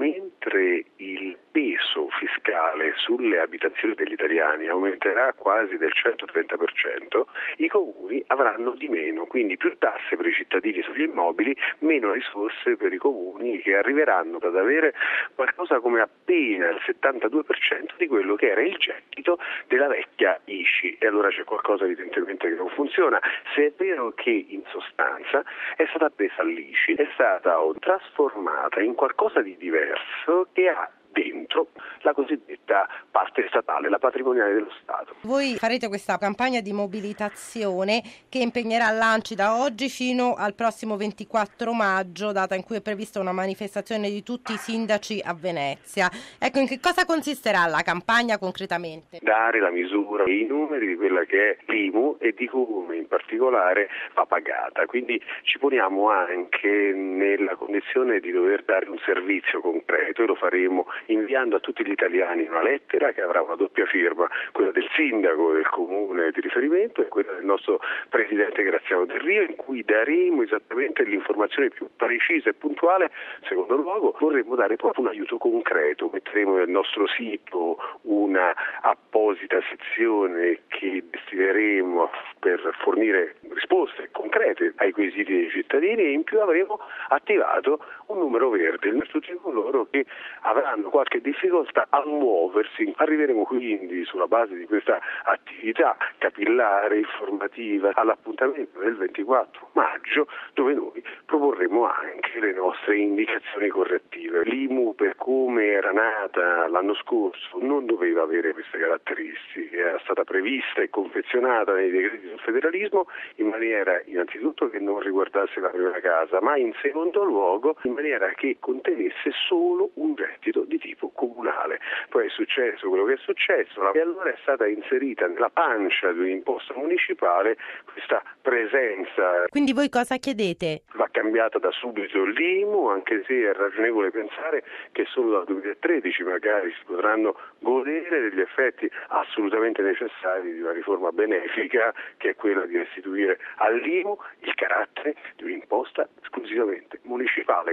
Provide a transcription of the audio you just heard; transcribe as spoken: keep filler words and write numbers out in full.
mentre il peso fiscale sulle abitazioni degli italiani aumenterà quasi del centotrenta per cento, i comuni avranno di meno, quindi più tasse per i cittadini sugli immobili, meno risorse per i comuni che arriveranno ad avere qualcosa come appena il settantadue per cento di quello che era il gettito della vecchia I C I. E allora c'è qualcosa evidentemente che non funziona. Se è vero che in sostanza è stata presa l'I C I, è stata trasformata in qualcosa di diverso che ha dentro la cosiddetta parte statale, la patrimoniale dello Stato. Voi farete questa campagna di mobilitazione che impegnerà l'ANCI da oggi fino al prossimo ventiquattro maggio, data in cui è prevista una manifestazione di tutti i sindaci a Venezia. Ecco, in che cosa consisterà la campagna concretamente? Dare la misura e i numeri di quella che è l'I M U e di come in particolare va pagata. Quindi ci poniamo anche nella condizione di dover dare un servizio concreto e lo faremo inviando a tutti gli italiani una lettera che avrà una doppia firma, quella del sindaco del comune di riferimento e quella del nostro presidente Graziano Del Rio, in cui daremo esattamente l'informazione più precisa e puntuale. In secondo luogo vorremmo dare proprio un aiuto concreto, metteremo nel nostro sito una apposita sezione che destineremo per fornire risposte concrete ai quesiti dei cittadini e in più avremo attivato un numero verde per tutti coloro che avranno qualche difficoltà a muoversi. Arriveremo quindi sulla base di questa attività capillare, informativa, all'appuntamento del ventiquattro maggio, dove noi proporremo anche le nostre indicazioni correttive. L'I M U, per come era nata l'anno scorso, non doveva avere queste caratteristiche, era stata prevista e confezionata nei decreti sul federalismo in maniera innanzitutto che non riguardasse la prima casa, ma in secondo luogo in maniera che contenesse solo un gettito di tipo comunale. Poi è successo quello che è successo e allora è stata inserita nella pancia di un'imposta municipale questa presenza. Quindi voi cosa chiedete? Va cambiata da subito l'I M U, anche se è ragionevole pensare che solo dal duemilatredici magari si potranno godere degli effetti assolutamente necessari di una riforma benefica che è quella di restituire all'I M U il carattere di un'imposta esclusivamente municipale.